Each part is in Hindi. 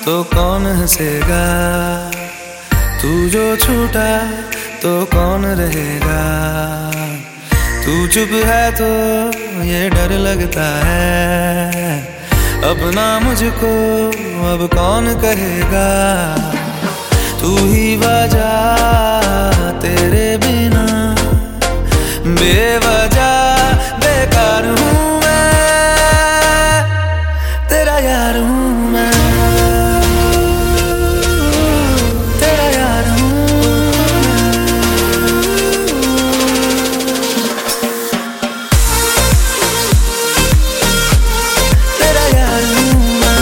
तो कौन हंसेगा, तू जो छूटा तो कौन रहेगा। तू चुप है तो ये डर लगता है, अब ना मुझको अब कौन कहेगा। तू ही वजह तेरे बिना बेवजह बेकार हूँ मैं, तेरा यार हूँ मैं, तेरा यार हूँ मैं, तेरा यार हूँ मैं,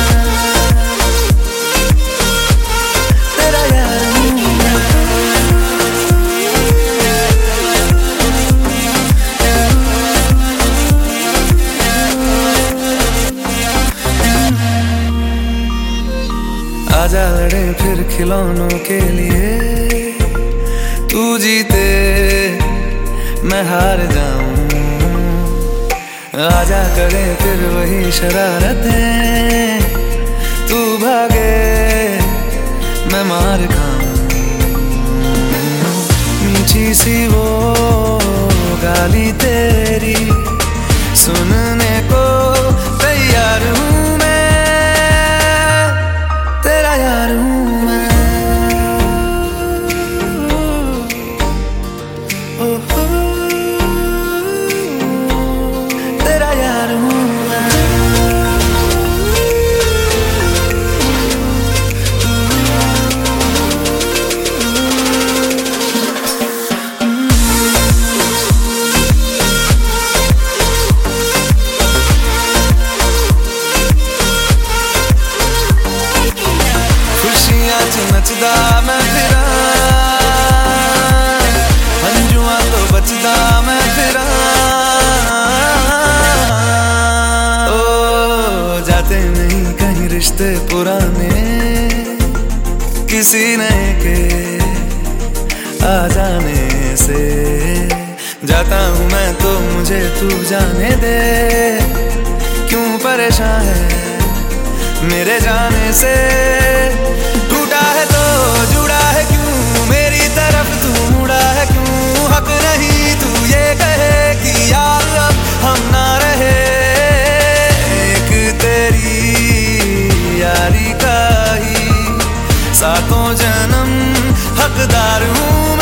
तेरा यार हूँ मैं। आजा लड़े फिर खिलौनों के लिए, तू जीते मैं हार जाऊं। आजा करे फिर वही शरारतें, तू भागे मैं मार खाऊं। मीठी सी वो गाली तेरी सुनने को तैयार हूँ मैं, तेरा यार हूँ मैं। ओहो, तेरा यार हूँ मैं। नचदा मैं फिरा, हंजुआ तो बचदा मैं फिरा। ओ जाते नहीं कहीं रिश्ते पुराने, किसी नए के आ जाने से। जाता हूँ मैं तो मुझे तू जाने दे, क्यों परेशान है मेरे जाने से। टूटा है तो जुड़ा है क्यों, मेरी तरफ तू मुड़ा है क्यों। हक नहीं तू ये कहे कि यार अब हम ना रहे, एक तेरी यारी का ही सातों जन्म हकदार हूँ।